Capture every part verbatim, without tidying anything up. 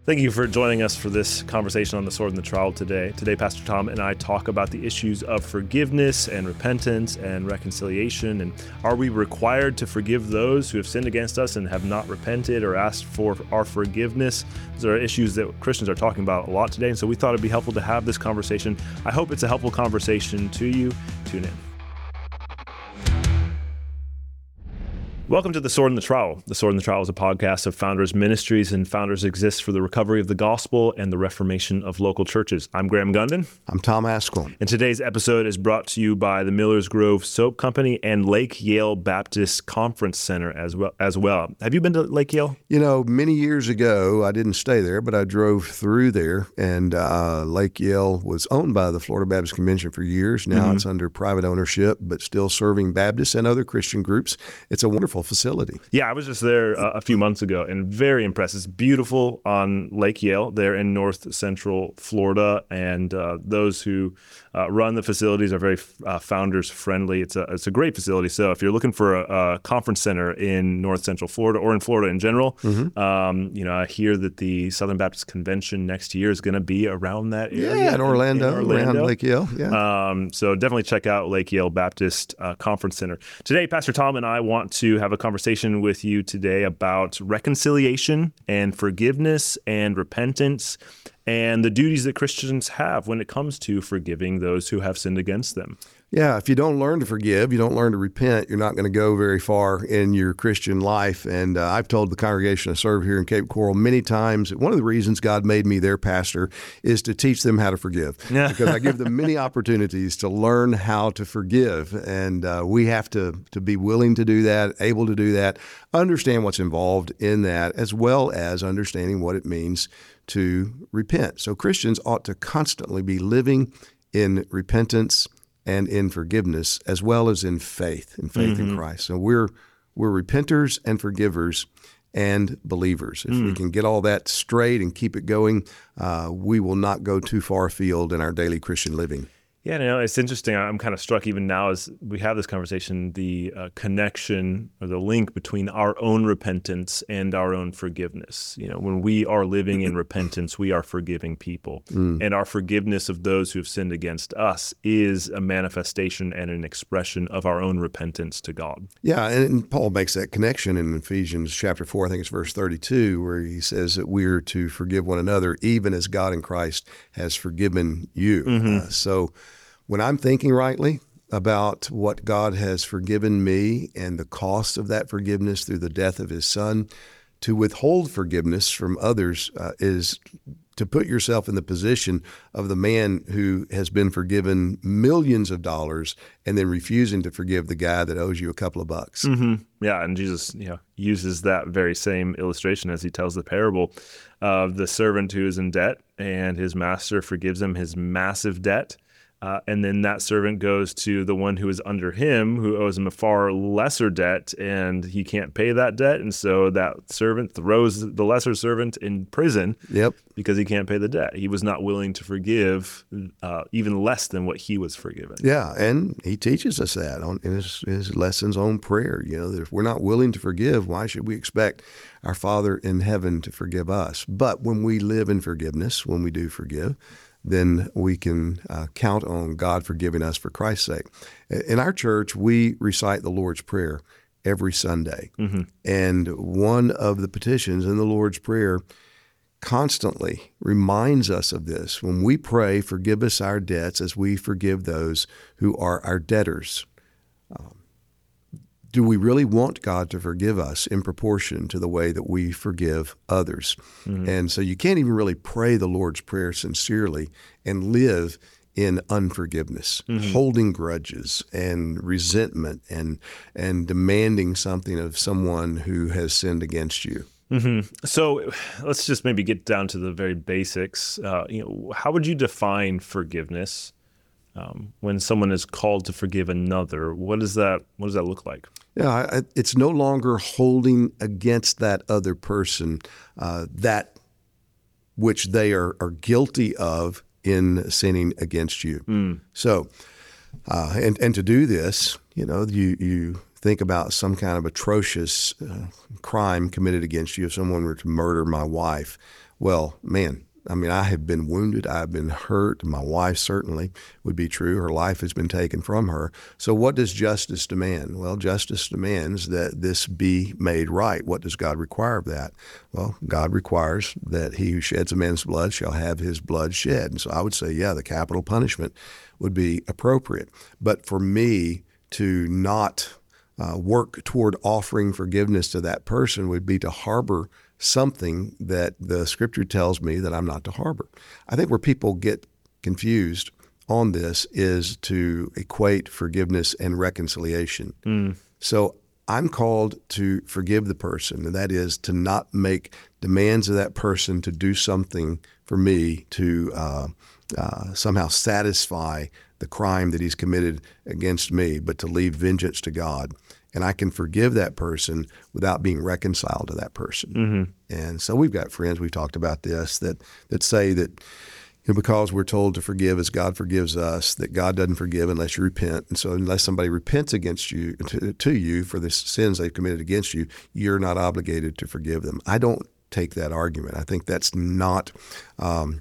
Thank you for joining us for this conversation on the sword and the trowel today. Today, Pastor Tom and I talk about the issues of forgiveness and repentance and reconciliation. And are we required to forgive those who have sinned against us and have not repented or asked for our forgiveness? Those are issues that Christians are talking about a lot today. And so we thought it'd be helpful to have this conversation. I hope it's a helpful conversation to you. Tune in. Welcome to The Sword and the Trowel. The Sword and the Trowel is a podcast of Founders Ministries, and Founders exists for the recovery of the gospel and the reformation of local churches. I'm Graham Gundin. I'm Tom Haskell. And today's episode is brought to you by the Millers Grove Soap Company and Lake Yale Baptist Conference Center as well. As well. Have you been to Lake Yale? You know, many years ago, I didn't stay there, but I drove through there, and uh, Lake Yale was owned by the Florida Baptist Convention for years. Now mm-hmm. it's under private ownership, but still serving Baptists and other Christian groups. It's a wonderful facility. Yeah, I was just there uh, a few months ago and very impressed. It's beautiful on Lake Yale there in north central Florida, and uh, those who uh, run the facilities are very uh, founders friendly. It's a it's a great facility. So if you're looking for a, a conference center in north central Florida or in Florida in general, mm-hmm. um, you know, I hear that the Southern Baptist Convention next year is going to be around that area. Yeah, in Orlando, in Orlando. around Lake Yale. Yeah. Um, so definitely check out Lake Yale Baptist uh, Conference Center. Today, Pastor Tom and I want to have a conversation with you today about reconciliation and forgiveness and repentance and the duties that Christians have when it comes to forgiving those who have sinned against them. Yeah, if you don't learn to forgive, you don't learn to repent, you're not going to go very far in your Christian life. And uh, I've told the congregation I serve here in Cape Coral many times that one of the reasons God made me their pastor is to teach them how to forgive. Yeah. Because I give them many opportunities to learn how to forgive. And uh, we have to, to be willing to do that, able to do that, understand what's involved in that, as well as understanding what it means to repent. So Christians ought to constantly be living in repentance and in forgiveness, as well as in faith, in faith mm-hmm. in Christ. So we're we're repenters and forgivers and believers. If mm. we can get all that straight and keep it going, uh, we will not go too far afield in our daily Christian living. Yeah, you know, it's interesting. I'm kind of struck even now as we have this conversation, the uh, connection or the link between our own repentance and our own forgiveness. You know, when we are living in repentance, we are forgiving people. Mm. And our forgiveness of those who have sinned against us is a manifestation and an expression of our own repentance to God. Yeah, and Paul makes that connection in Ephesians chapter four, I think it's verse thirty-two, where he says that we are to forgive one another, even as God in Christ has forgiven you. Mm-hmm. Uh, so when I'm thinking rightly about what God has forgiven me and the cost of that forgiveness through the death of his son, to withhold forgiveness from others uh, is to put yourself in the position of the man who has been forgiven millions of dollars and then refusing to forgive the guy that owes you a couple of bucks. Mm-hmm. Yeah, and Jesus you know, uses that very same illustration as he tells the parable of the servant who is in debt and his master forgives him his massive debt. Uh, and then that servant goes to the one who is under him, who owes him a far lesser debt, and he can't pay that debt. And so that servant throws the lesser servant in prison yep. because he can't pay the debt. He was not willing to forgive uh, even less than what he was forgiven. Yeah, and he teaches us that on, in his, his lessons on prayer. You know, that if we're not willing to forgive, why should we expect our Father in heaven to forgive us? But when we live in forgiveness, when we do forgive, then we can uh, count on God forgiving us for Christ's sake. In our church, we recite the Lord's Prayer every Sunday. Mm-hmm. And one of the petitions in the Lord's Prayer constantly reminds us of this. When we pray, forgive us our debts as we forgive those who are our debtors. Um, Do we really want God to forgive us in proportion to the way that we forgive others? Mm-hmm. And so you can't even really pray the Lord's Prayer sincerely and live in unforgiveness, mm-hmm. holding grudges and resentment and and demanding something of someone who has sinned against you. Mm-hmm. So let's just maybe get down to the very basics. Uh, you know, how would you define forgiveness? Um, when someone is called to forgive another, what does that what does that look like? Yeah, it's no longer holding against that other person uh, that which they are, are guilty of in sinning against you. Mm. So, uh, and and to do this, you know, you you think about some kind of atrocious uh, crime committed against you. If someone were to murder my wife, Well, man, I mean, I have been wounded. I've been hurt. My wife certainly would be true. Her life has been taken from her. So what does justice demand? Well, justice demands that this be made right. What does God require of that? Well, God requires that he who sheds a man's blood shall have his blood shed. And so I would say, yeah, the capital punishment would be appropriate. But for me to not uh, work toward offering forgiveness to that person would be to harbor something that the Scripture tells me that I'm not to harbor. I think where people get confused on this is to equate forgiveness and reconciliation. Mm. So I'm called to forgive the person, and that is to not make demands of that person to do something for me to uh, uh, somehow satisfy the crime that he's committed against me, but to leave vengeance to God. And I can forgive that person without being reconciled to that person. Mm-hmm. And so we've got friends, we've talked about this, that that say that you know, because we're told to forgive as God forgives us, that God doesn't forgive unless you repent. And so unless somebody repents against you, to, to you for the sins they've committed against you, you're not obligated to forgive them. I don't take that argument. I think that's not, um,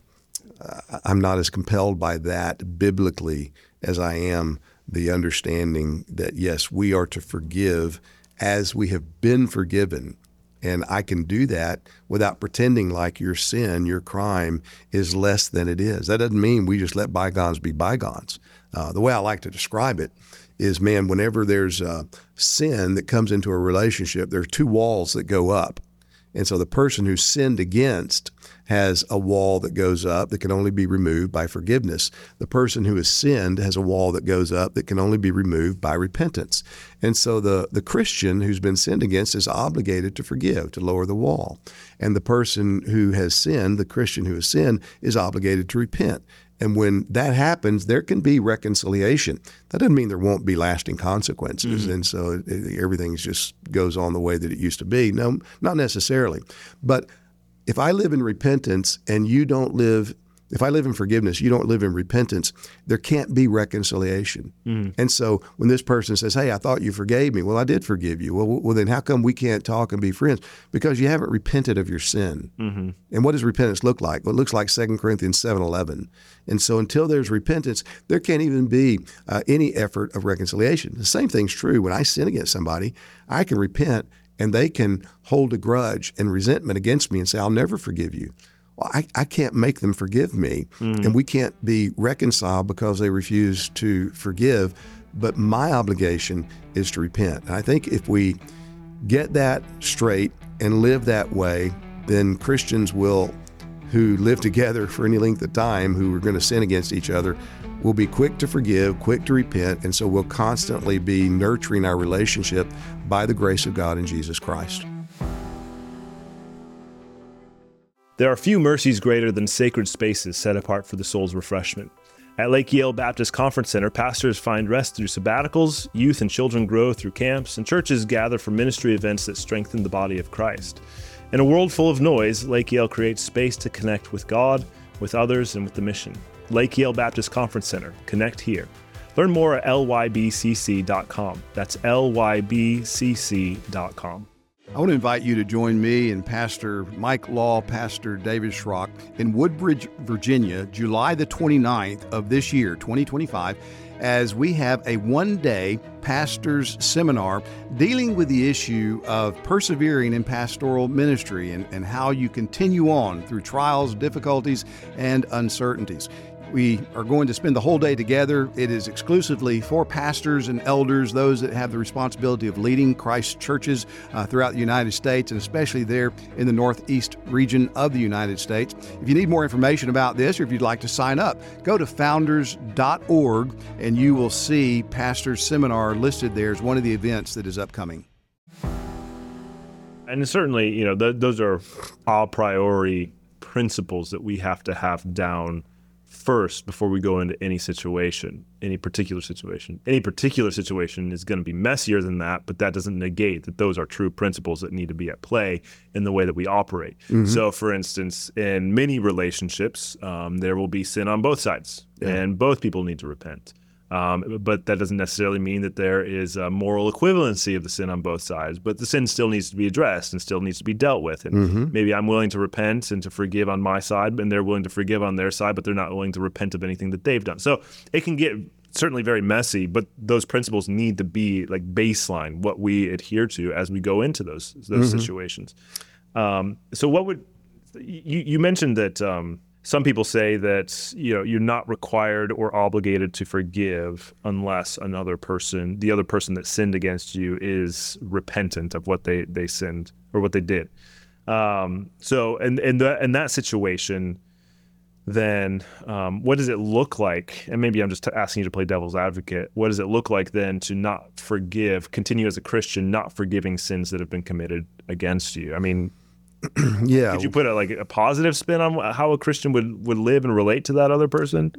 I'm not as compelled by that biblically as I am the understanding that, yes, we are to forgive as we have been forgiven. And I can do that without pretending like your sin, your crime, is less than it is. That doesn't mean we just let bygones be bygones. Uh, the way I like to describe it is, man, whenever there's a sin that comes into a relationship, there are two walls that go up. And so the person who's sinned against has a wall that goes up that can only be removed by forgiveness. The person who has sinned has a wall that goes up that can only be removed by repentance. And so the, the Christian who's been sinned against is obligated to forgive, to lower the wall. And the person who has sinned, the Christian who has sinned, is obligated to repent. And when that happens, there can be reconciliation. That doesn't mean there won't be lasting consequences. Mm-hmm. And so it, it, everything just goes on the way that it used to be. No, not necessarily. But if I live in repentance and you don't live, if I live in forgiveness, you don't live in repentance, there can't be reconciliation. Mm. And so when this person says, hey, I thought you forgave me. Well, I did forgive you. Well, well then how come we can't talk and be friends? Because you haven't repented of your sin. Mm-hmm. And what does repentance look like? Well, it looks like Second Corinthians seven eleven. And so until there's repentance, there can't even be uh, any effort of reconciliation. The same thing's true when I sin against somebody. I can repent and they can hold a grudge and resentment against me and say, I'll never forgive you. Well, I, I can't make them forgive me, mm. and we can't be reconciled because they refuse to forgive, but my obligation is to repent. And I think if we get that straight and live that way, then Christians will, who live together for any length of time, who are going to sin against each other, will be quick to forgive, quick to repent, and so we'll constantly be nurturing our relationship by the grace of God in Jesus Christ. There are few mercies greater than sacred spaces set apart for the soul's refreshment. At Lake Yale Baptist Conference Center, pastors find rest through sabbaticals, youth and children grow through camps, and churches gather for ministry events that strengthen the body of Christ. In a world full of noise, Lake Yale creates space to connect with God, with others, and with the mission. Lake Yale Baptist Conference Center. Connect here. Learn more at L Y B C C dot com. That's L Y B C C dot com. I want to invite you to join me and Pastor Mike Law, Pastor David Schrock in Woodbridge, Virginia, July the twenty-ninth of this year, twenty twenty-five, as we have a one-day pastor's seminar dealing with the issue of persevering in pastoral ministry and, and how you continue on through trials, difficulties, and uncertainties. We are going to spend the whole day together. It is exclusively for pastors and elders, those that have the responsibility of leading Christ's churches uh, throughout the United States, and especially there in the Northeast region of the United States. If you need more information about this, or if you'd like to sign up, go to founders dot org and you will see Pastor's Seminar listed there as one of the events that is upcoming. And certainly, you know, th- those are all priority principles that we have to have down first before we go into any situation, any particular situation. Any particular situation is going to be messier than that, but that doesn't negate that those are true principles that need to be at play in the way that we operate. Mm-hmm. So, for instance, in many relationships, um, there will be sin on both sides, yeah. and both people need to repent. Um, but that doesn't necessarily mean that there is a moral equivalency of the sin on both sides. But the sin still needs to be addressed and still needs to be dealt with. And Mm-hmm. maybe I'm willing to repent and to forgive on my side, and they're willing to forgive on their side, but they're not willing to repent of anything that they've done. So it can get certainly very messy, but those principles need to be like baseline, what we adhere to as we go into those those Mm-hmm. situations. Um, so what would you, you mentioned that um, some people say that, you know, you're not required or obligated to forgive unless another person, the other person that sinned against you, is repentant of what they, they sinned or what they did. Um, so in in, the, in that situation, then um, what does it look like? And maybe I'm just asking you to play devil's advocate. What does it look like then to not forgive, continue as a Christian, not forgiving sins that have been committed against you? I mean, Yeah. could you put a, like a positive spin on how a Christian would, would live and relate to that other person?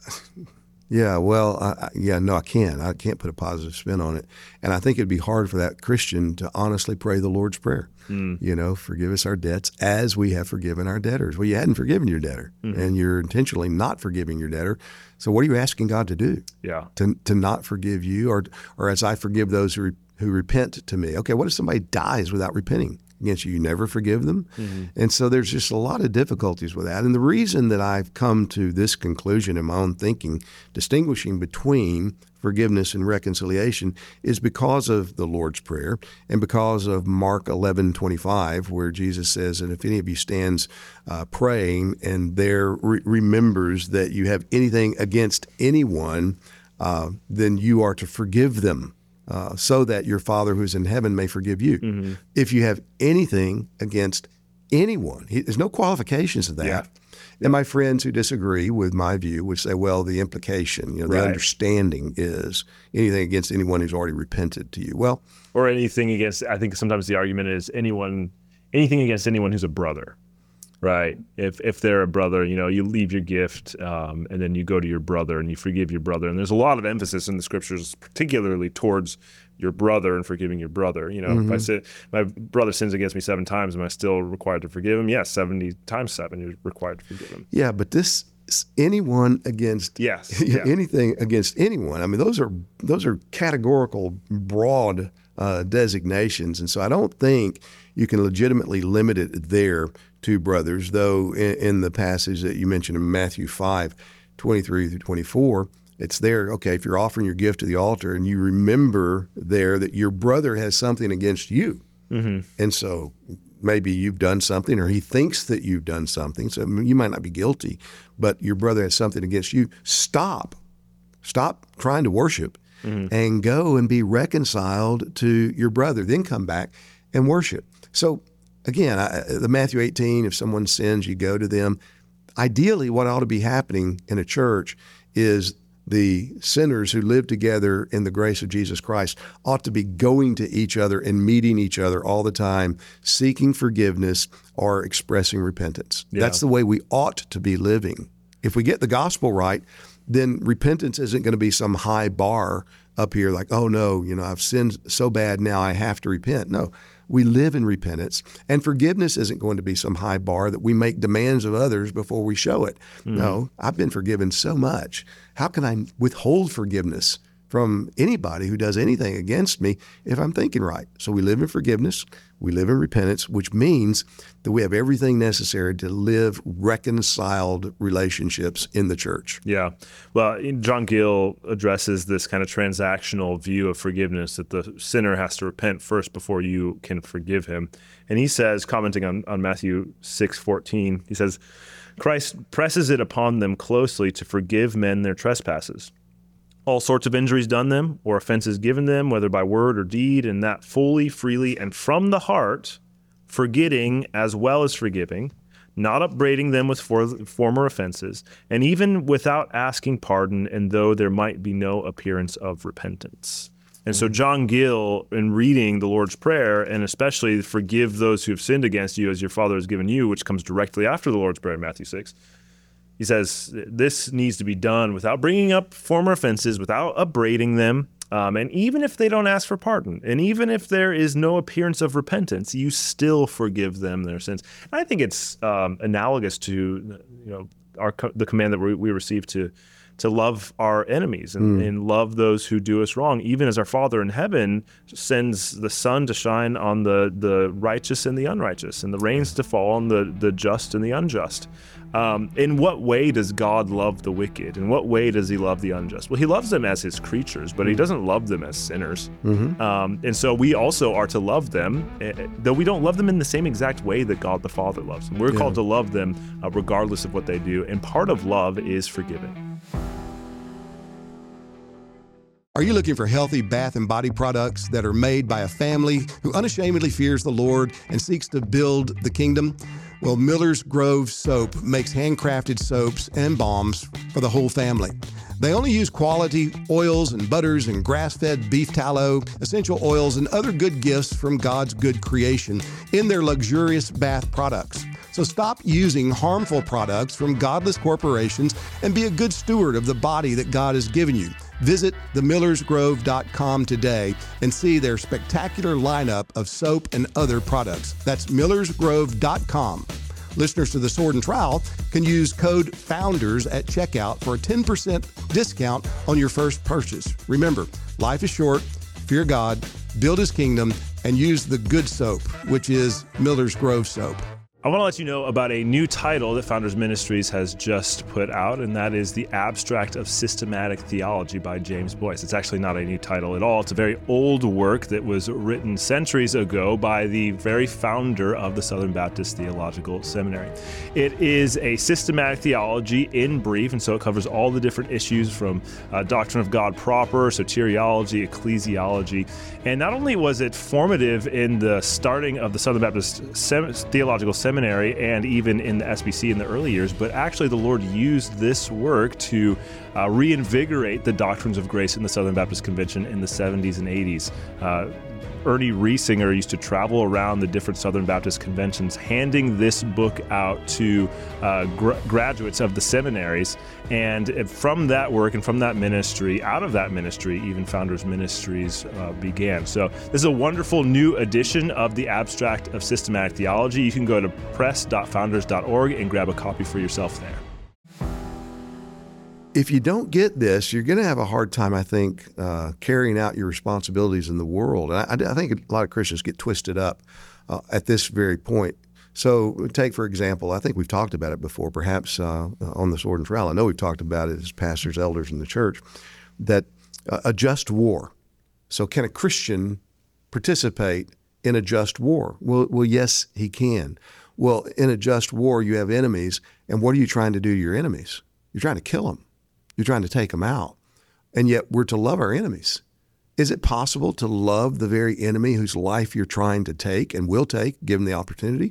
Yeah, well, I, I- yeah, no, I can't. I can't put a positive spin on it. And I think it'd be hard for that Christian to honestly pray the Lord's Prayer. Mm. You know, forgive us our debts as we have forgiven our debtors. Well, you hadn't forgiven your debtor, Mm-hmm. and you're intentionally not forgiving your debtor. So what are you asking God to do? Yeah. To, to not forgive you, or or as I forgive those who, re, who repent to me. Okay, what if somebody dies without repenting against you? You never forgive them? Mm-hmm. And so there's just a lot of difficulties with that. And the reason that I've come to this conclusion in my own thinking, distinguishing between forgiveness and reconciliation, is because of the Lord's Prayer and because of Mark eleven twenty-five, where Jesus says, and if any of you stands uh, praying and there re- remembers that you have anything against anyone, uh, then you are to forgive them. Uh, so that your Father who's in heaven may forgive you. Mm-hmm. If you have anything against anyone, he, there's no qualifications of that. Yeah. And my friends who disagree with my view would say, well, the implication, you know, Right. the understanding is anything against anyone who's already repented to you. Well, Or anything against, I think sometimes the argument is anyone, anything against anyone who's a brother, right? If if they're a brother, you know, you leave your gift um, and then you go to your brother and you forgive your brother. And there's a lot of emphasis in the scriptures, particularly towards your brother and forgiving your brother. You know, Mm-hmm. if I say my brother sins against me seven times, am I still required to forgive him? Yes, seventy times seven, you're required to forgive him. yeah, but this is anyone against Yes, yeah. anything against anyone. I mean, those are those are categorical, broad uh, designations, and so I don't think you can legitimately limit it there to brothers. Though in, in the passage that you mentioned in Matthew five, twenty-three through twenty-four, it's there. Okay, if you're offering your gift to the altar and you remember there that your brother has something against you, Mm-hmm. and so maybe you've done something or he thinks that you've done something. So you might not be guilty, but your brother has something against you. Stop. Stop trying to worship and go and be reconciled to your brother. Then come back and worship. So again, I, the Matthew eighteen, if someone sins, you go to them. Ideally, what ought to be happening in a church is the sinners who live together in the grace of Jesus Christ ought to be going to each other and meeting each other all the time, seeking forgiveness or expressing repentance. Yeah. That's the way we ought to be living. If we get the gospel right, then repentance isn't going to be some high bar up here like, oh no, you know, I've sinned so bad now I have to repent. No, we live in repentance. And forgiveness isn't going to be some high bar that we make demands of others before we show it. Mm-hmm. No, I've been forgiven so much. How can I withhold forgiveness from anybody who does anything against me if I'm thinking right? So we live in forgiveness. We live in repentance, which means that we have everything necessary to live reconciled relationships in the church. Yeah. Well, John Gill addresses this kind of transactional view of forgiveness, that the sinner has to repent first before you can forgive him. And he says, commenting on, on Matthew six fourteen, he says, Christ presses it upon them closely to forgive men their trespasses. All sorts of injuries done them or offenses given them, whether by word or deed, and that fully, freely, and from the heart, forgetting as well as forgiving, not upbraiding them with for, former offenses, and even without asking pardon, and though there might be no appearance of repentance. And so John Gill, in reading the Lord's Prayer, and especially forgive those who have sinned against you as your Father has given you, which comes directly after the Lord's Prayer in Matthew six, he says this needs to be done without bringing up former offenses, without upbraiding them, um, and even if they don't ask for pardon, and even if there is no appearance of repentance, you still forgive them their sins. And I think it's um, analogous to, you know, our the command that we, we receive to to love our enemies and, Mm. and love those who do us wrong, even as our Father in heaven sends the sun to shine on the, the righteous and the unrighteous, and the rains to fall on the, the just and the unjust. Um, in what way does God love the wicked? In what way does he love the unjust? Well, he loves them as his creatures, but he doesn't love them as sinners. Mm-hmm. Um, and so we also are to love them, eh, though we don't love them in the same exact way that God the Father loves them. We're Yeah. called to love them uh, regardless of what they do. And part of love is forgiving. Are you looking for healthy bath and body products that are made by a family who unashamedly fears the Lord and seeks to build the kingdom? Well, Miller's Grove Soap makes handcrafted soaps and balms for the whole family. They only use quality oils and butters and grass-fed beef tallow, essential oils, and other good gifts from God's good creation in their luxurious bath products. So stop using harmful products from godless corporations and be a good steward of the body that God has given you. Visit the millers grove dot com today and see their spectacular lineup of soap and other products. That's millers grove dot com. Listeners to The Sword and Trowel can use code FOUNDERS at checkout for a ten percent discount on your first purchase. Remember, life is short, fear God, build his kingdom, and use the good soap, which is Miller's Grove Soap. I want to let you know about a new title that Founders Ministries has just put out, and that is The Abstract of Systematic Theology by James Boyce. It's actually not a new title at all. It's a very old work that was written centuries ago by the very founder of the Southern Baptist Theological Seminary. It is a systematic theology in brief, and so it covers all the different issues from uh, doctrine of God proper, soteriology, ecclesiology. And not only was it formative in the starting of the Southern Baptist Sem- Theological Seminary, Seminary and even in the S B C in the early years, but actually the Lord used this work to uh, reinvigorate the doctrines of grace in the Southern Baptist Convention in the seventies and eighties. Uh, Ernie Riesinger used to travel around the different Southern Baptist conventions handing this book out to uh, gr- graduates of the seminaries. And from that work and from that ministry, out of that ministry, even Founders Ministries uh, began. So this is a wonderful new edition of the Abstract of Systematic Theology. You can go to press dot founders dot org and grab a copy for yourself there. If you don't get this, you're going to have a hard time, I think, uh, carrying out your responsibilities in the world. And I, I think a lot of Christians get twisted up uh, at this very point. So take, for example, I think we've talked about it before, perhaps uh, on the Sword and Trowel. I know we've talked about it as pastors, elders in the church, that uh, a just war. So can a Christian participate in a just war? Well, well, yes, he can. Well, in a just war, you have enemies. And what are you trying to do to your enemies? You're trying to kill them. You're trying to take them out. And yet we're to love our enemies. Is it possible to love the very enemy whose life you're trying to take and will take, given the opportunity?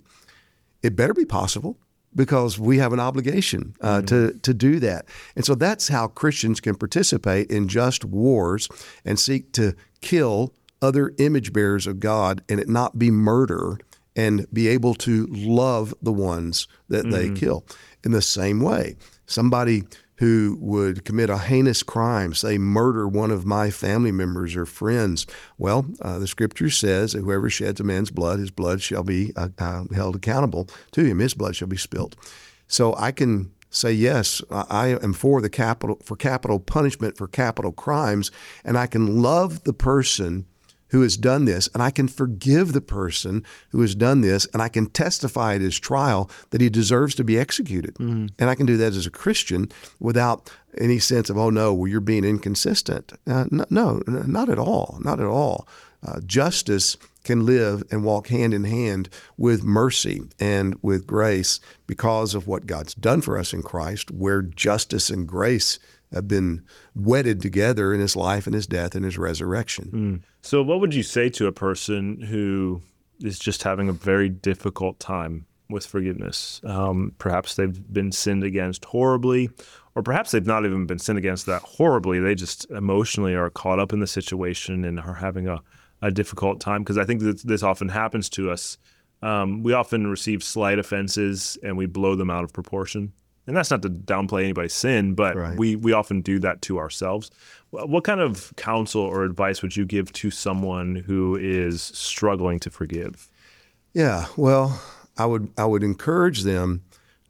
It better be possible, because we have an obligation uh, mm-hmm. to, to do that. And so that's how Christians can participate in just wars and seek to kill other image bearers of God and it not be murder, and be able to love the ones that mm-hmm. they kill. In the same way, somebody who would commit a heinous crime, say murder one of my family members or friends. Well, uh, the scripture says that whoever sheds a man's blood, his blood shall be uh, uh, held accountable to him. His blood shall be spilled. So I can say, yes, I am for the capital, for capital punishment for capital crimes, and I can love the person who has done this, and I can forgive the person who has done this, and I can testify at his trial that he deserves to be executed. Mm-hmm. And I can do that as a Christian without any sense of, oh, no, well, you're being inconsistent. Uh, no, no, not at all, not at all. Uh, justice can live and walk hand in hand with mercy and with grace because of what God's done for us in Christ, where justice and grace have been wedded together in his life and his death and his resurrection. Mm. So what would you say to a person who is just having a very difficult time with forgiveness? Um, perhaps they've been sinned against horribly, or perhaps they've not even been sinned against that horribly. They just emotionally are caught up in the situation and are having a, a difficult time. Because I think that this often happens to us. Um, we often receive slight offenses and we blow them out of proportion. And that's not to downplay anybody's sin, but right. we, we often do that to ourselves. What kind of counsel or advice would you give to someone who is struggling to forgive? Yeah, well, I would I would encourage them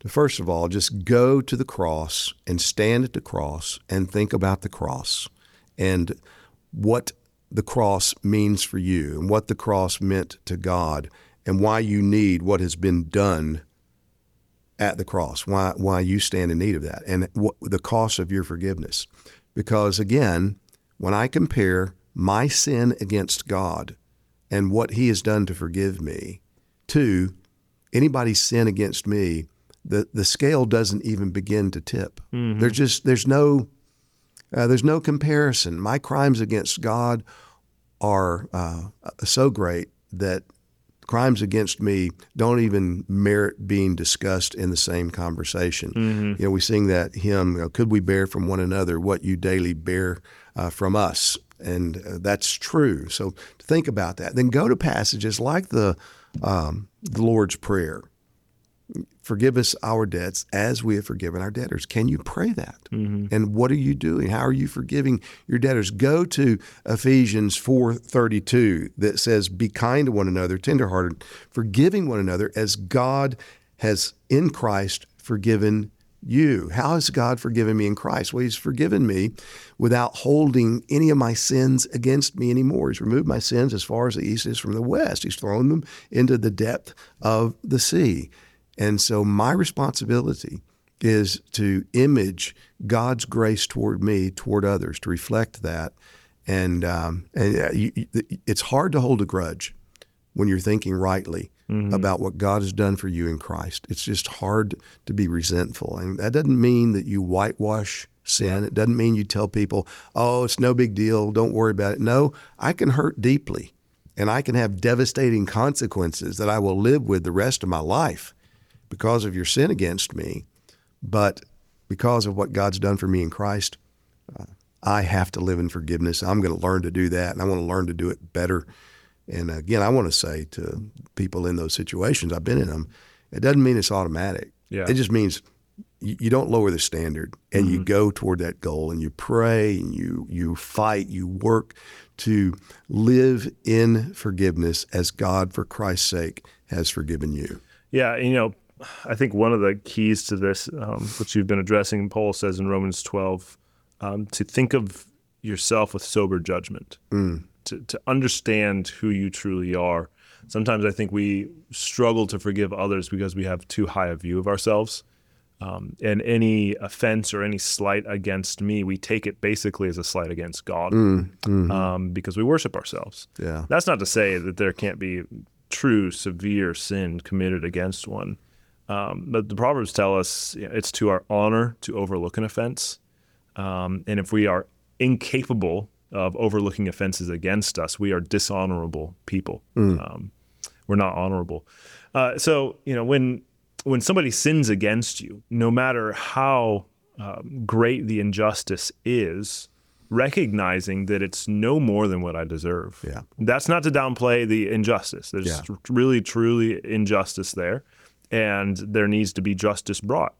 to first of all just go to the cross and stand at the cross and think about the cross and what the cross means for you and what the cross meant to God and why you need what has been done at the cross, why why you stand in need of that, and what, the cost of your forgiveness. Because again, when I compare my sin against God and what he has done to forgive me to anybody's sin against me, the, the scale doesn't even begin to tip. Mm-hmm. There's just there's no uh, there's no comparison. My crimes against God are uh, so great that crimes against me don't even merit being discussed in the same conversation. Mm-hmm. You know, we sing that hymn, you know, could we bear from one another what you daily bear uh, from us? And uh, that's true. So think about that. Then go to passages like the, um, the Lord's Prayer. Forgive us our debts as we have forgiven our debtors. Can you pray that? Mm-hmm. And what are you doing? How are you forgiving your debtors? Go to Ephesians four thirty-two that says, be kind to one another, tenderhearted, forgiving one another as God has in Christ forgiven you. How has God forgiven me in Christ? Well, he's forgiven me without holding any of my sins against me anymore. He's removed my sins as far as the east is from the west. He's thrown them into the depth of the sea. And so my responsibility is to image God's grace toward me, toward others, to reflect that. And, um, and you, it's hard to hold a grudge when you're thinking rightly mm-hmm. about what God has done for you in Christ. It's just hard to be resentful. And that doesn't mean that you whitewash sin. It doesn't mean you tell people, oh, it's no big deal, don't worry about it. No, I can hurt deeply, and I can have devastating consequences that I will live with the rest of my life because of your sin against me. But because of what God's done for me in Christ, uh, I have to live in forgiveness. I'm going to learn to do that, and I want to learn to do it better. And again, I want to say to people in those situations, I've been in them, it doesn't mean it's automatic. Yeah. It just means you, you don't lower the standard, and mm-hmm. you go toward that goal, and you pray, and you you fight, you work to live in forgiveness as God, for Christ's sake, has forgiven you. Yeah, you know, I think one of the keys to this, um, which you've been addressing, Paul says in Romans twelve, um, to think of yourself with sober judgment, mm. to, to understand who you truly are. Sometimes I think we struggle to forgive others because we have too high a view of ourselves. Um, and any offense or any slight against me, we take it basically as a slight against God mm. mm-hmm. um, because we worship ourselves. Yeah. That's not to say that there can't be true, severe sin committed against one. Um, but the Proverbs tell us you know, it's to our honor to overlook an offense. Um, and if we are incapable of overlooking offenses against us, we are dishonorable people. Mm. Um, we're not honorable. Uh, so, you know, when when somebody sins against you, no matter how um, great the injustice is, recognizing that it's no more than what I deserve. Yeah. That's not to downplay the injustice. There's yeah. really, truly injustice there. And there needs to be justice brought.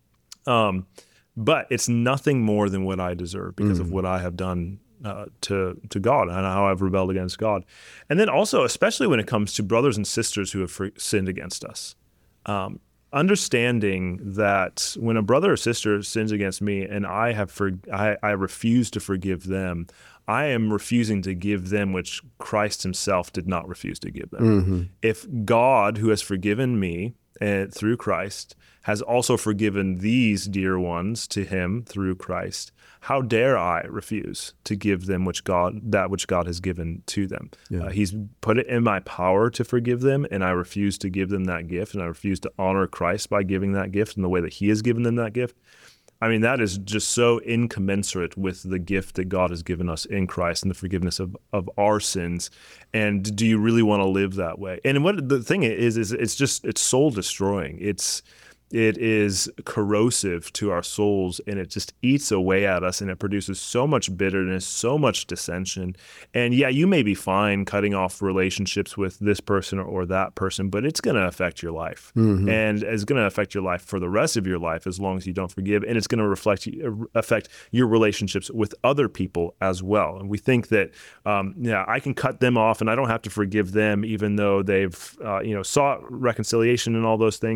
Um, but it's nothing more than what I deserve because mm. of what I have done uh, to to God and how I've rebelled against God. And then also, especially when it comes to brothers and sisters who have for- sinned against us, um, understanding that when a brother or sister sins against me and I have for- I, I refuse to forgive them, I am refusing to give them which Christ himself did not refuse to give them. Mm-hmm. If God, who has forgiven me, and through Christ, has also forgiven these dear ones to him through Christ, how dare I refuse to give them which God that which God has given to them? Yeah. Uh, he's put it in my power to forgive them, and I refuse to give them that gift, and I refuse to honor Christ by giving that gift in the way that he has given them that gift. I mean, that is just so incommensurate with the gift that God has given us in Christ and the forgiveness of, of our sins. And do you really want to live that way? And what the thing is, is it's just, it's soul destroying. It's, it is corrosive to our souls, and it just eats away at us, and it produces so much bitterness, so much dissension. And yeah, you may be fine cutting off relationships with this person or, or that person, but it's going to affect your life. Mm-hmm. And it's going to affect your life for the rest of your life as long as you don't forgive. And it's going to reflect affect your relationships with other people as well. And we think that, um, yeah, I can cut them off and I don't have to forgive them, even though they've, uh, you know, sought reconciliation and all those things.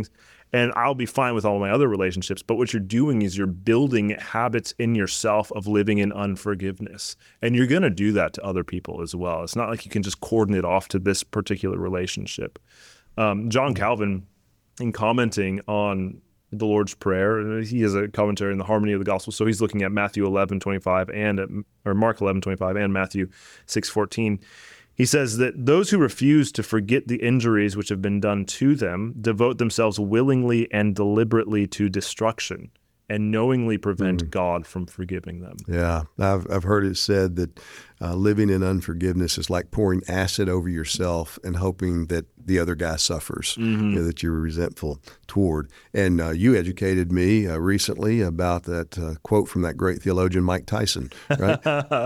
and I'll be fine with all my other relationships. But what you're doing is you're building habits in yourself of living in unforgiveness. And you're going to do that to other people as well. It's not like you can just cordon it off to this particular relationship. Um, John Calvin, in commenting on the Lord's Prayer, he has a commentary on the harmony of the gospel. So he's looking at Matthew eleven twenty-five and at, or Mark eleven twenty-five and Matthew six fourteen. He says that those who refuse to forget the injuries which have been done to them devote themselves willingly and deliberately to destruction and knowingly prevent mm. God from forgiving them. Yeah, I've I've heard it said that uh, living in unforgiveness is like pouring acid over yourself and hoping that the other guy suffers, mm-hmm. you know, that you're resentful toward. And uh, you educated me uh, recently about that uh, quote from that great theologian Mike Tyson, right?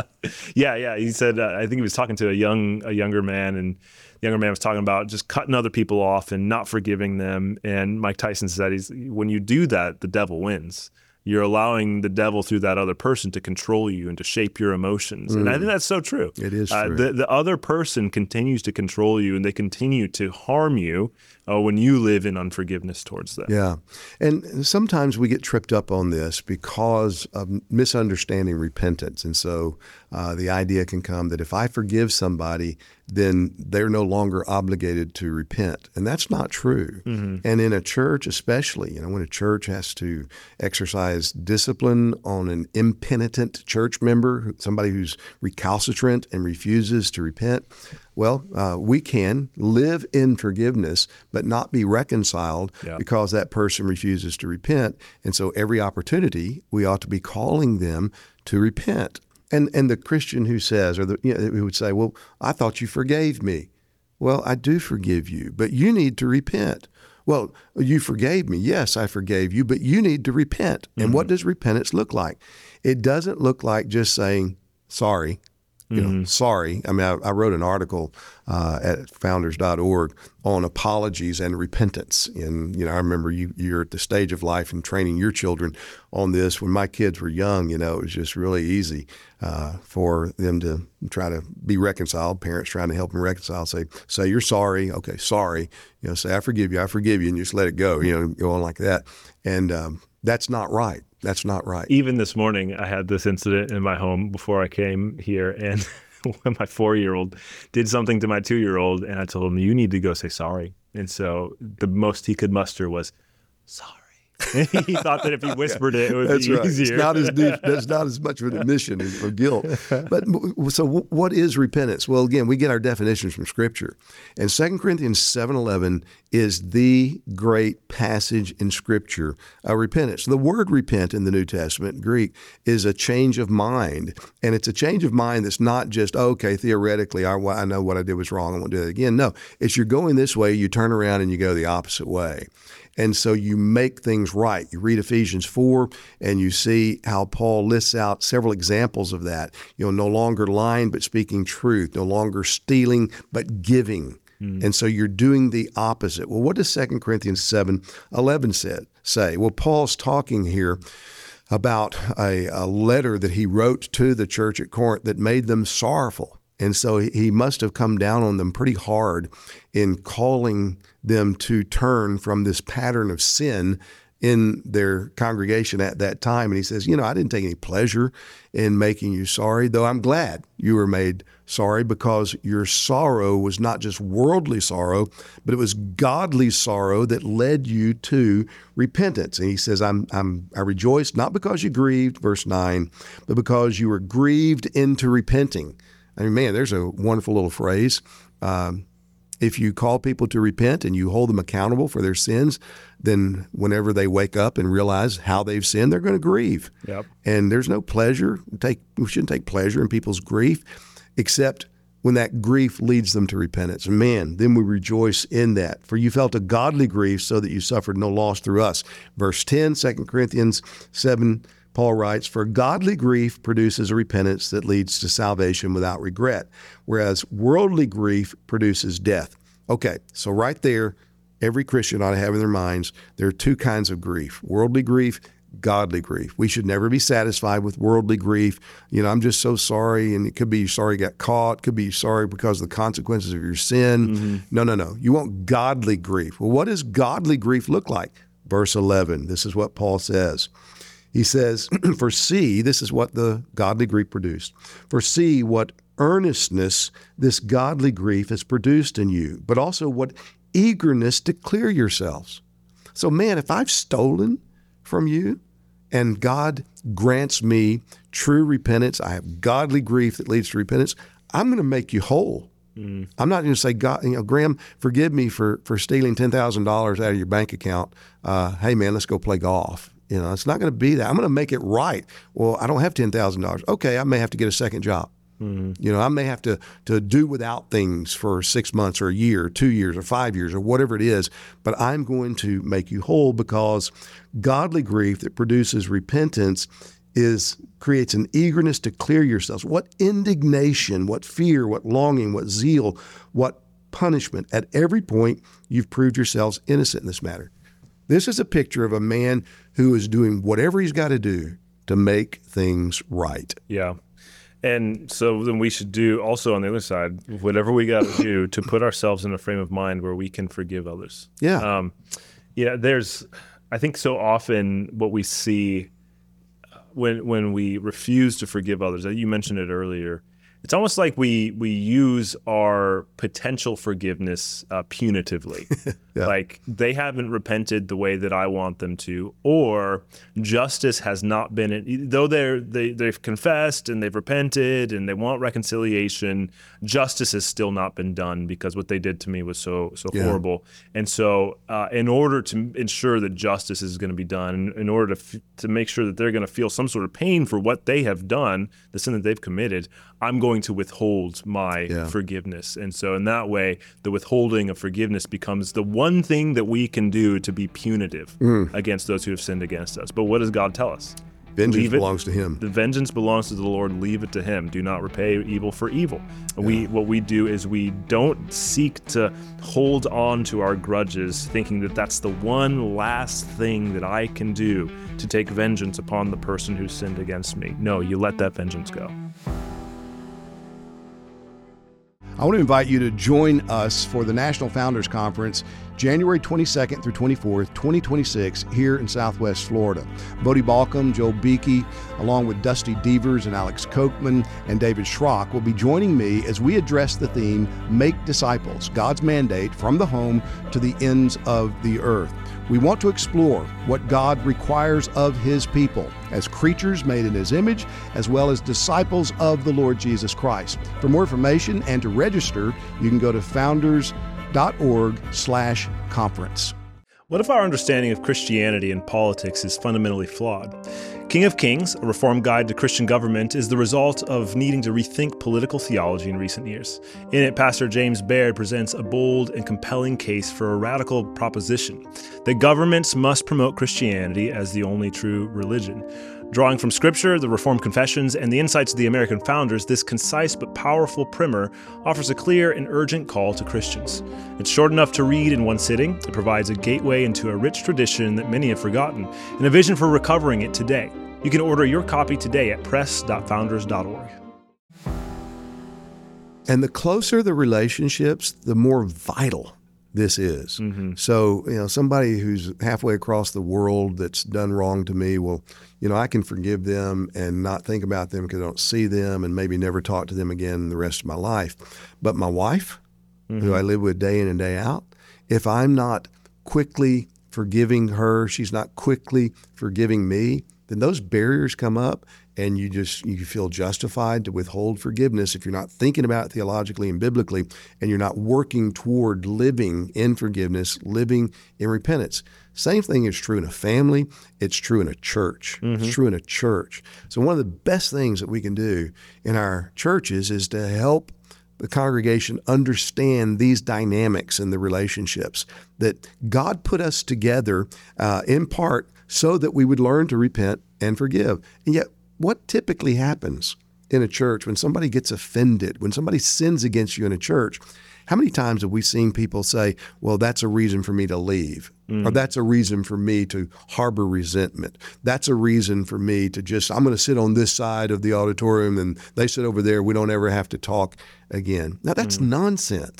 yeah, yeah. He said, uh, I think he was talking to a young, a younger man, and the younger man was talking about just cutting other people off and not forgiving them. And Mike Tyson said, he's, when you do that, the devil wins. You're allowing the devil through that other person to control you and to shape your emotions. Mm. And I think that's so true. It is uh, true. The, the other person continues to control you, and they continue to harm you uh, when you live in unforgiveness towards them. Yeah. And sometimes we get tripped up on this because of misunderstanding repentance. And so uh, the idea can come that if I forgive somebody, then they're no longer obligated to repent. And that's not true. Mm-hmm. And in a church especially, you know, when a church has to exercise discipline on an impenitent church member, somebody who's recalcitrant and refuses to repent, well, uh, we can live in forgiveness but not be reconciled yeah. because that person refuses to repent. And so every opportunity, we ought to be calling them to repent. And and the Christian who says, or the, you know, who would say, well, I thought you forgave me. Well, I do forgive you, but you need to repent. Well, you forgave me. Yes, I forgave you, but you need to repent. And mm-hmm. what does repentance look like? It doesn't look like just saying, sorry. You know, mm-hmm. sorry. I mean, I, I wrote an article uh, at founders dot org on apologies and repentance. And, you know, I remember you, you're at the stage of life and training your children on this. When my kids were young, you know, it was just really easy uh, for them to try to be reconciled, parents trying to help them reconcile, say, say, you're sorry. Okay, sorry. You know, say, I forgive you. I forgive you. And just let it go, you know, go on like that. And um, that's not right. That's not right. Even this morning, I had this incident in my home before I came here, and when my four-year-old did something to my two-year-old, and I told him, you need to go say sorry. And so the most he could muster was, sorry. He thought that if he whispered it, it would that's be right. easier. It's not as deep, that's not as much of an admission of guilt. But so what is repentance? Well, again, we get our definitions from Scripture. And Second Corinthians seven eleven is the great passage in Scripture of repentance. The word repent in the New Testament, Greek, is a change of mind. And it's a change of mind that's not just, oh, okay, theoretically, I, I know what I did was wrong, I won't do that again. No, it's you're going this way, you turn around and you go the opposite way. And so you make things right. You read Ephesians four and you see how Paul lists out several examples of that. You know, no longer lying, but speaking truth. No longer stealing, but giving. Mm. And so you're doing the opposite. Well, what does Second Corinthians seven eleven say? Well, Paul's talking here about a, a letter that he wrote to the church at Corinth that made them sorrowful. And so he must have come down on them pretty hard in calling them to turn from this pattern of sin in their congregation at that time. And he says, you know, I didn't take any pleasure in making you sorry, though I'm glad you were made sorry, because your sorrow was not just worldly sorrow, but it was godly sorrow that led you to repentance. And he says, I'm, I'm, I rejoice not because you grieved, verse nine, but because you were grieved into repenting. I mean, man, there's a wonderful little phrase. Um, if you call people to repent and you hold them accountable for their sins, then whenever they wake up and realize how they've sinned, they're going to grieve. Yep. And there's no pleasure. Take, we shouldn't take pleasure in people's grief, except when that grief leads them to repentance. Man, then we rejoice in that. For you felt a godly grief so that you suffered no loss through us. Verse ten, Second Corinthians seven, Paul writes, for godly grief produces a repentance that leads to salvation without regret, whereas worldly grief produces death. Okay, so right there, every Christian ought to have in their minds, there are two kinds of grief, worldly grief, godly grief. We should never be satisfied with worldly grief. You know, I'm just so sorry, and it could be you're sorry you got caught, it could be you're sorry because of the consequences of your sin. Mm-hmm. No, no, no. You want godly grief. Well, what does godly grief look like? verse eleven. This is what Paul says. He says, for see, this is what the godly grief produced. For see what earnestness this godly grief has produced in you, but also what eagerness to clear yourselves. So, man, if I've stolen from you and God grants me true repentance, I have godly grief that leads to repentance, I'm going to make you whole. Mm. I'm not going to say, God, you know, Graham, forgive me for, for stealing ten thousand dollars out of your bank account. Uh, hey, man, let's go play golf. You know, it's not going to be that. I'm going to make it right. Well, I don't have ten thousand dollars. Okay, I may have to get a second job. Mm-hmm. You know, I may have to, to do without things for six months or a year, or two years or five years or whatever it is, but I'm going to make you whole, because godly grief that produces repentance is creates an eagerness to clear yourselves. What indignation, what fear, what longing, what zeal, what punishment. At every point, you've proved yourselves innocent in this matter. This is a picture of a man who is doing whatever he's got to do to make things right. Yeah. And so then we should do also on the other side, whatever we got to do to put ourselves in a frame of mind where we can forgive others. Yeah. Um, yeah, there's, I think so often what we see when when we refuse to forgive others, you mentioned it earlier, it's almost like we we use our potential forgiveness uh, punitively. Yeah. Like they haven't repented the way that I want them to, or justice has not been, though they're, they, they've confessed and they've repented and they want reconciliation, justice has still not been done because what they did to me was so so yeah. horrible. And so uh, in order to ensure that justice is going to be done, in order to f- to make sure that they're going to feel some sort of pain for what they have done, the sin that they've committed, I'm going to withhold my yeah. forgiveness. And so in that way, the withholding of forgiveness becomes the one thing that we can do to be punitive mm. against those who have sinned against us. But what does God tell us? Vengeance Leave it. belongs to him. The vengeance belongs to the Lord. Leave it to him. Do not repay evil for evil. Yeah. We what we do is we don't seek to hold on to our grudges, thinking that that's the one last thing that I can do to take vengeance upon the person who sinned against me. No, you let that vengeance go. I want to invite you to join us for the National Founders Conference, January twenty-second through twenty-fourth, twenty twenty-six, here in Southwest Florida. Bodie Balcom, Joel Beakey, along with Dusty Devers and Alex Kochman and David Schrock will be joining me as we address the theme, Make Disciples, God's Mandate from the Home to the Ends of the Earth. We want to explore what God requires of His people as creatures made in His image, as well as disciples of the Lord Jesus Christ. For more information and to register, you can go to founders.org slash conference. What if our understanding of Christianity and politics is fundamentally flawed? King of Kings, a reform guide to Christian government, is the result of needing to rethink political theology in recent years. In it, Pastor James Baird presents a bold and compelling case for a radical proposition that governments must promote Christianity as the only true religion. Drawing from Scripture, the Reformed Confessions, and the insights of the American founders, this concise but powerful primer offers a clear and urgent call to Christians. It's short enough to read in one sitting. It provides a gateway into a rich tradition that many have forgotten, and a vision for recovering it today. You can order your copy today at press dot founders dot org. And the closer the relationships, the more vital this is. Mm-hmm. So, you know, somebody who's halfway across the world that's done wrong to me, well, you know, I can forgive them and not think about them because I don't see them and maybe never talk to them again the rest of my life. But my wife, mm-hmm. who I live with day in and day out, if I'm not quickly forgiving her, she's not quickly forgiving me, then those barriers come up and you just you feel justified to withhold forgiveness if you're not thinking about it theologically and biblically, and you're not working toward living in forgiveness, living in repentance. Same thing is true in a family. It's true in a church. Mm-hmm. It's true in a church. So one of the best things that we can do in our churches is to help the congregation understand these dynamics in the relationships, that God put us together uh, in part so that we would learn to repent and forgive. And yet, what typically happens in a church when somebody gets offended, when somebody sins against you in a church? How many times have we seen people say, well, that's a reason for me to leave, mm. or that's a reason for me to harbor resentment. That's a reason for me to just, I'm going to sit on this side of the auditorium and they sit over there. We don't ever have to talk again. Now, that's mm. nonsense.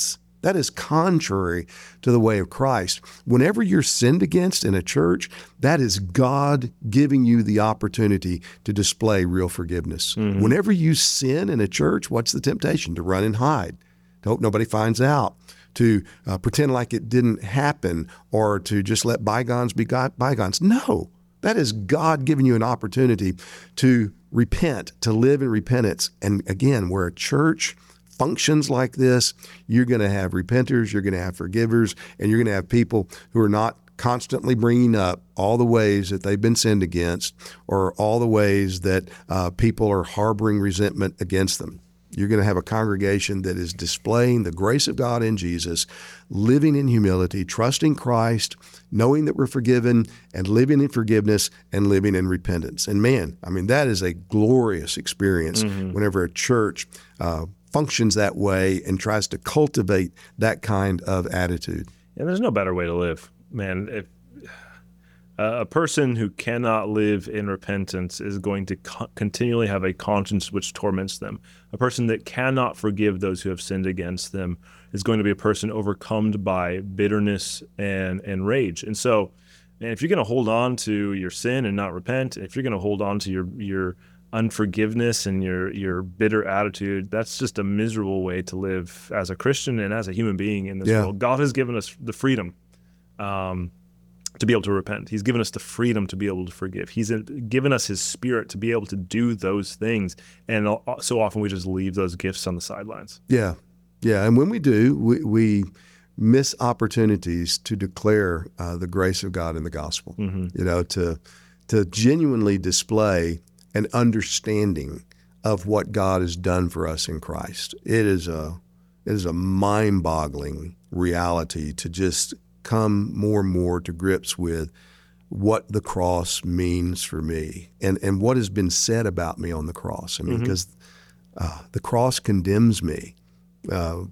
That is contrary to the way of Christ. Whenever you're sinned against in a church, that is God giving you the opportunity to display real forgiveness. Mm-hmm. Whenever you sin in a church, what's the temptation? To run and hide, to hope nobody finds out, to uh, pretend like it didn't happen, or to just let bygones be God, bygones. No, that is God giving you an opportunity to repent, to live in repentance. And again, where a church functions like this, you're going to have repenters, you're going to have forgivers, and you're going to have people who are not constantly bringing up all the ways that they've been sinned against, or all the ways that uh, people are harboring resentment against them. You're going to have a congregation that is displaying the grace of God in Jesus, living in humility, trusting Christ, knowing that we're forgiven, and living in forgiveness and living in repentance. And man, I mean, that is a glorious experience mm-hmm. whenever a church uh, functions that way and tries to cultivate that kind of attitude. Yeah, there's no better way to live, man. If uh, a person who cannot live in repentance is going to co- continually have a conscience which torments them. A person that cannot forgive those who have sinned against them is going to be a person overcome by bitterness and, and rage. And so, man, if you're going to hold on to your sin and not repent, if you're going to hold on to your your unforgiveness and your your bitter attitude, that's just a miserable way to live as a Christian and as a human being in this yeah. world. God has given us the freedom um, to be able to repent. He's given us the freedom to be able to forgive. He's given us His Spirit to be able to do those things. And so often we just leave those gifts on the sidelines. Yeah, yeah. And when we do, we, we miss opportunities to declare uh, the grace of God in the gospel. Mm-hmm. You know, to to genuinely display an understanding of what God has done for us in Christ. It is a it is a mind-boggling reality to just come more and more to grips with what the cross means for me and, and what has been said about me on the cross. I mean, because mm-hmm. uh, the cross condemns me. Uh,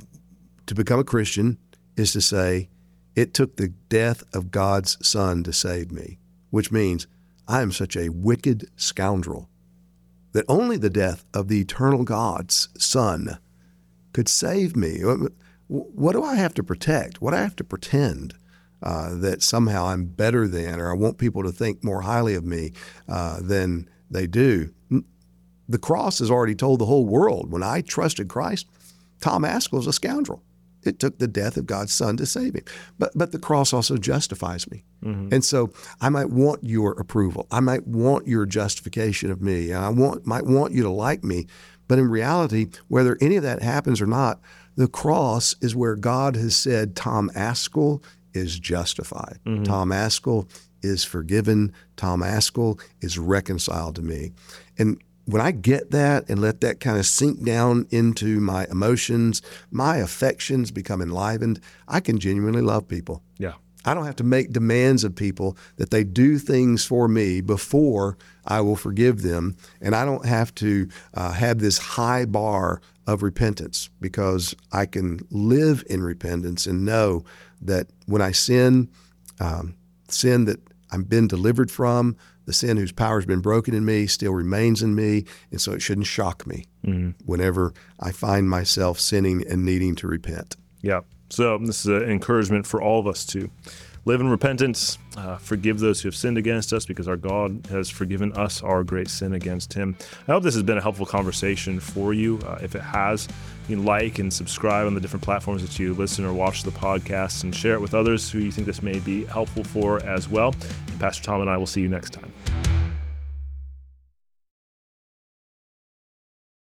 to become a Christian is to say, it took the death of God's Son to save me, which means I am such a wicked scoundrel that only the death of the eternal God's Son could save me. What do I have to protect? What do I have to pretend uh, that somehow I'm better than, or I want people to think more highly of me uh, than they do? The cross has already told the whole world, when I trusted Christ, Tom Ascol is a scoundrel. It took the death of God's Son to save him. But but the cross also justifies me. Mm-hmm. And so I might want your approval. I might want your justification of me. I want might want you to like me. But in reality, whether any of that happens or not, the cross is where God has said Tom Ascol is justified. Mm-hmm. Tom Ascol is forgiven. Tom Ascol is reconciled to me. And when I get that and let that kind of sink down into my emotions, my affections become enlivened, I can genuinely love people. Yeah. I don't have to make demands of people that they do things for me before I will forgive them. And I don't have to uh, have this high bar of repentance, because I can live in repentance and know that when I sin, um, sin that I've been delivered from, the sin whose power has been broken in me still remains in me, and so it shouldn't shock me mm-hmm. whenever I find myself sinning and needing to repent. Yeah. So this is an encouragement for all of us to live in repentance, uh, forgive those who have sinned against us, because our God has forgiven us our great sin against Him. I hope this has been a helpful conversation for you. Uh, if it has, you can like and subscribe on the different platforms that you listen or watch the podcast, and share it with others who you think this may be helpful for as well. And Pastor Tom and I will see you next time.